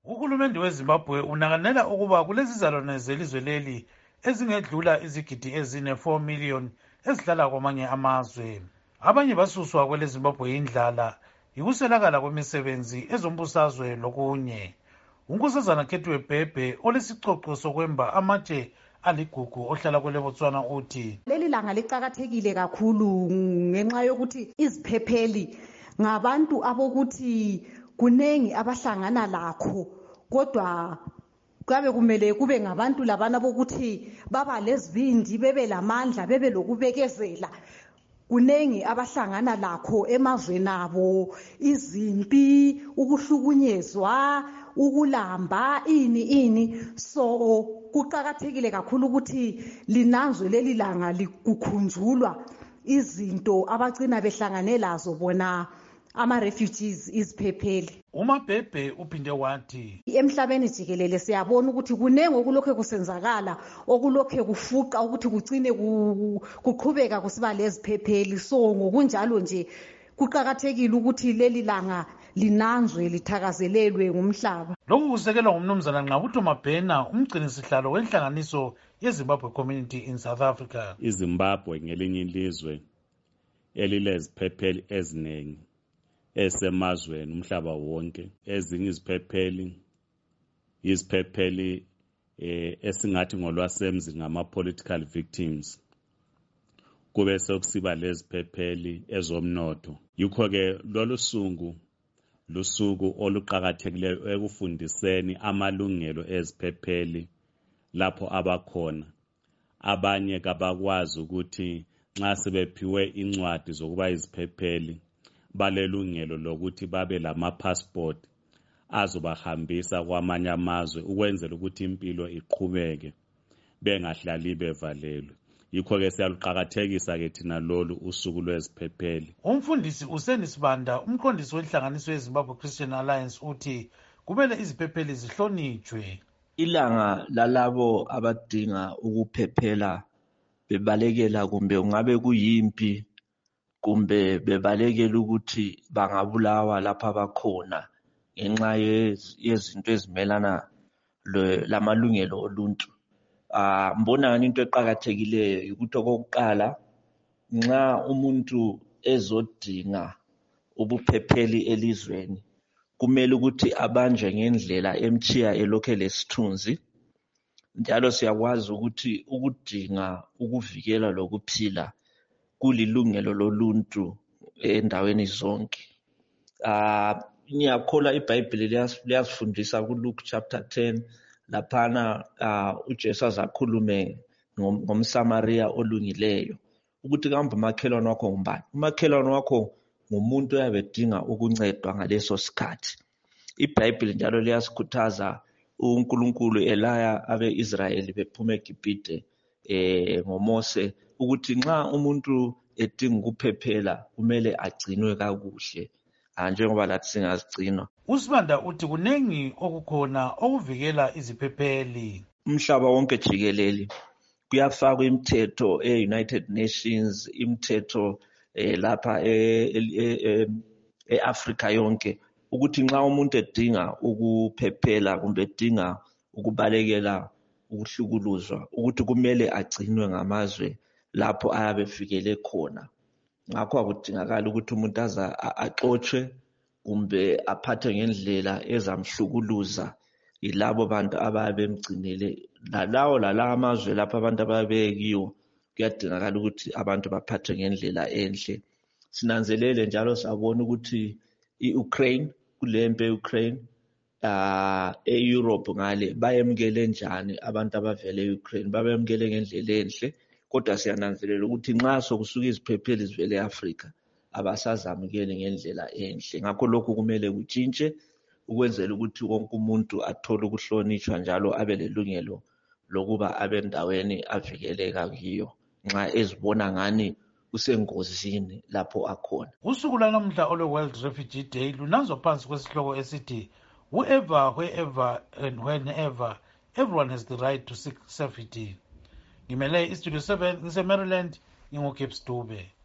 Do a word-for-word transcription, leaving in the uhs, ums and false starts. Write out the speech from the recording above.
Uhulumende weZimbabwe unakanela ukuba kulezizalwane zelizwe leli ezingedlula izigidi ezine four million ezihlala kwamanye amazwe. Abanye basuswa kwele Zimbabwe indlala, yikuswelakala kwemisebenzi, ezombusazwe lokunye. Unkosazana Khethwe Bhebhe olesicoco sokwemba amatshe aligugu ohlala kwele Botswana uthi leli langa licakathekile kakhulu ngenxa yokuthi iziphepheli ngabantu abokuthi kunengi abahlangana lakho, kodwa kabe kumele kube ngabantu labana bokuthi baba lezibindi, bebe lamandla, bebe lokubekezela. Kunengi abahlangana lakho emazweni abo, izimpi, ukuhlukunyezwa, ukulamba, ini ini. So kuqakathekile kakhulu ukuthi linanzwe leli langa likukhunjulwa izinto abagcina behlangane lazo bona ama-refugees, iziphepheli. uMabhebhe uphinde wathi emhlabeni jikelele siyabona ukuthi kunengi okulokhe kusenzakala, okulokhe kufuqa ukuthi kugcine kuqhubeka kusiba leziphepheli. So ngokunjalo nje kuqakathekile ukuthi leli langa linanzwe lithakazelelwe ngumhlaba. Lokhu kusekelwa ngumnumzana Nqabutho Mabhena, umgcini sihlalo wenhlanganiso yeZimbabwe Community in South Africa. iZimbabwe ngelinye ilizwe elileziphepheli eziningi esemazweni umhlaba wonke. Ezinye iziphepheli iziphepheli eh, esingathi ngolwasemzi ngama-political victims, kube sekusiba leziphepheli ezomnotho. Yikho-ke lolu suku lusuku oluqakathekileyo ekufundiseni amalungelo eziphepheli lapho abakhona. Abanye kabakwazi ukuthi nxa sebephiwe incwadi zokuba iziphepheli balelungelo lokuthi babe lama-passport azobahambisa kwamanye amazwe ukwenzela ukuthi impilo iqhubeke bengahlali bevalelwe. Yikho-ke siyaluqakathekisa-ke thina lolu usuku lweziphepheli. Umfundisi Useni Sibanda, umqondisi wenhlanganiso yeZimbabwe Christian Alliance, uthi kumele iziphepheli zihlonitshwe. Ilanga lalabo abadinga ukuphephela bebalekela kumbe ungabe kuyimpi kumbe bebalekela ukuthi bangabulawa lapha bakhona ngenxa yezinto ezimelana lamalungelo oluntu. Ah mbona ngani into eqhakathekileyo ukuthi okokuqala nxa umuntu ezodinga ubuphepheli elizweni kumele ukuthi abanjwe ngendlela emchiya elokhe lesithunzi. Njalo siyakwazi ukuthi ukudinga ukuvikela lokuphila kulilungelo loluntu endaweni zonke. Ah ngiyakholwa iBhayibheli liyasifundisa kuLuke chapter ten laphana uh, uJesu azakhulume ngomSamaria olungileyo ukuthi kambe umakhelwane wakho ngubani. Umakhelwane wakho ngumuntu oyabe edinga ukuncedwa ngaleso sikhathi. iBhayibheli njalo liyasikhuthaza uNkulunkulu elaya abe-Israyeli bephuma eGibhite eh ngoMose ukuthi nxa umuntu edinga ukuphephela kumele agcinwe kakuhle njengoba lathi singazigcina. uSibanda uthi kunengi okukhona okuvikela iziphepheli. Umhlaba wonke jikelele kuyafakwa imithetho e-United Nations, imithetho eh, lapha e-Africa yonke ukuthi nxa umuntu edinga ukuphephela kumbe edinga ukubalekela ukuhlukuluzwa ukuthi kumele agcinwe ngamazwe lapho ayabe fikele khona. Ngakho akudingakala ukuthi umuntu aza axotshwe kumbe aphathe ngendlela ezamhlukuluza yilabo bantu ababe emgcinele. Lalawo lalawo amazwe lapho abantu ababe kiwo kuyadingakala ukuthi abantu baphathe ngendlela enhle. Sinanzelele njalo sabona ukuthi iUkraine kulempe eUkraine uh eEurope ngale bayemukele njani abantu abavele eUkraine, babemukele ngendlela enhle. Kodwa siyananzelela ukuthi nxa sokusuka iziphepheli zivele eAfrica abasazamukeli ngendlela enhle. Ngakho lokhu kumele kutshintshe ukwenzela ukuthi wonke umuntu athole ukuhlonishwa njalo abe lelungelo lokuba abendaweni avikeleka kiyo nxa ezibona ngani usengozini lapho akhona. Usuku lanamuhla olwe World Refugee Day lunanzwa phansi kwesihloko esithi whoever, wherever and whenever everyone has the right to seek safety. Ngimele iStudio seven ngise Maryland, ngingu Gibbs Dube.